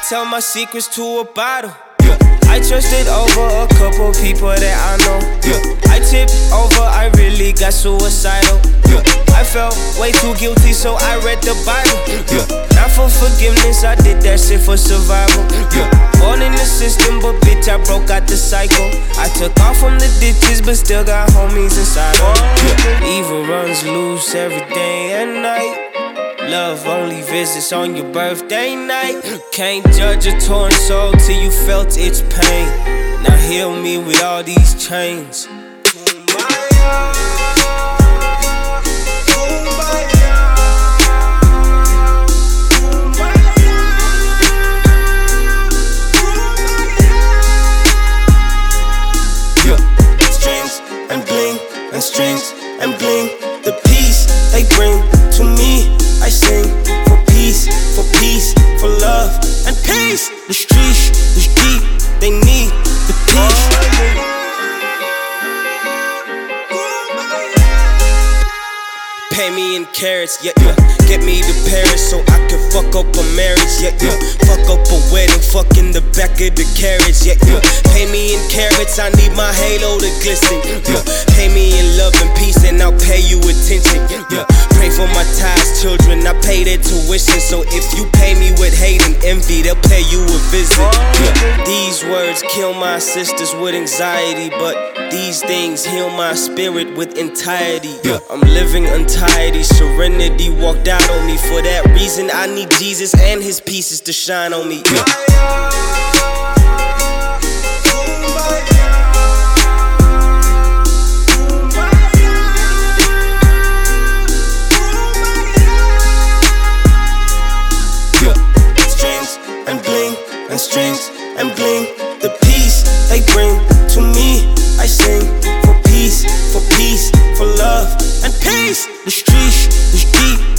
tell my secrets to a bottle. I trusted over a couple people that I know. I tipped over, I really got suicidal. I felt way too guilty, so I read the Bible. Not for forgiveness, I did that shit for survival. Born in the system, but bitch, I broke out the cycle. I took off from the ditches, but still got homies inside them. Evil runs loose every day and night. Love only visits on your birthday night. Can't judge a torn soul till you felt its pain. Now heal me with all these chains. Strings and bling and strings and bling. The peace they bring to me. I sing for peace, for love and peace. The streets, the deep, they need the peace. Pay me in carrots, yeah. Get me to Paris so I can fuck up a marriage, yeah. Fuck up a wedding, fuck in the back of the carriage, yeah. Pay me in carrots, I need my halo to glisten. Pay me in love and peace and I'll pay you attention. Pray for my ties, children, I pay their tuition. So if you pay me with hate and envy, they'll pay you a visit. These words kill my sisters with anxiety, but these things heal my spirit with entirety. I'm living untidy, serenity walked out on me. For that reason, I need Jesus and his pieces to shine on me. Strings and bling and strings and bling. The peace they bring to me. I sing for peace, for love and peace. The streets, the deep.